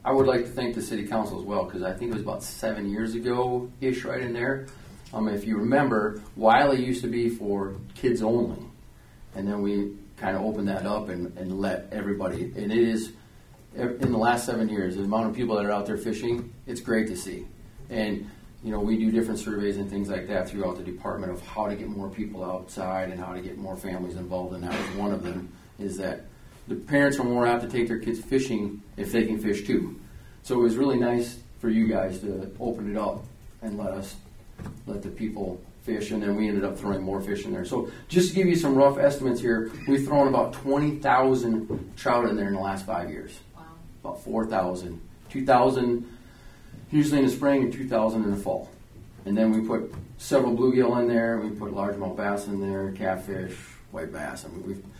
I would like to thank the city council as well, because I think it was about 7 years ago-ish right in there. If you remember, Wiley used to be for kids only. And then we kind of opened that up and let everybody, and it is, in the last 7 years, the amount of people that are out there fishing, it's great to see. And, we do different surveys and things like that throughout the department of how to get more people outside and how to get more families involved. And that was one of them, is that the parents are more apt to take their kids fishing if they can fish too. So it was really nice for you guys to open it up and let the people fish, and then we ended up throwing more fish in there. So just to give you some rough estimates here, we've thrown about 20,000 trout in there in the last 5 years. Wow. About 4,000. 2,000 usually in the spring and 2,000 in the fall. And then we put several bluegill in there, we put largemouth bass in there, catfish, white bass.